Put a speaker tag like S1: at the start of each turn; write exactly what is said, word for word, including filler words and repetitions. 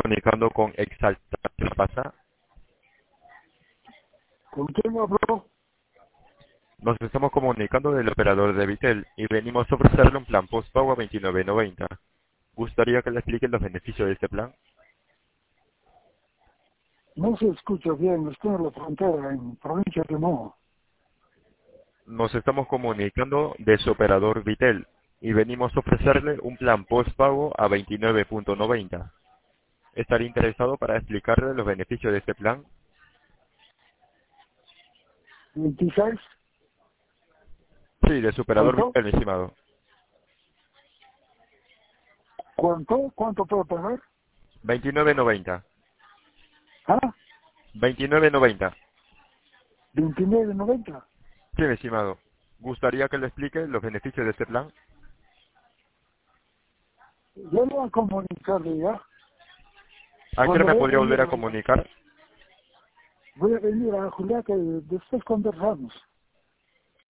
S1: comunicando con Exalta. ¿Qué pasa?
S2: ¿Con quién habló?
S1: Nos estamos comunicando del operador de Vitel y venimos a ofrecerle un plan postpago a veintinueve noventa. ¿Gustaría que le explique los beneficios de este plan?
S2: No se escucha bien, estoy en la frontera, en provincia de Moa.
S1: Nos estamos comunicando de su operador Vitel y venimos a ofrecerle un plan postpago a veintinueve noventa. ¿Estaría interesado para explicarle los beneficios de este plan?
S2: veintiséis,
S1: Sí, de su operador
S2: ¿cuánto?
S1: Vitel, mi estimado.
S2: ¿Cuánto? ¿Cuánto puedo pagar?
S1: veintinueve noventa.
S2: ¿Ah?
S1: veintinueve noventa.
S2: veintinueve noventa.
S1: Sí, mi estimado. ¿Gustaría que le explique los beneficios de este plan?
S2: Yo le voy a comunicarle ya.
S1: ¿A qué hora
S2: Cuando
S1: me
S2: voy a
S1: podría
S2: venir
S1: volver a
S2: a,
S1: comunicar?
S2: voy a venir a Juliaca y después conversamos.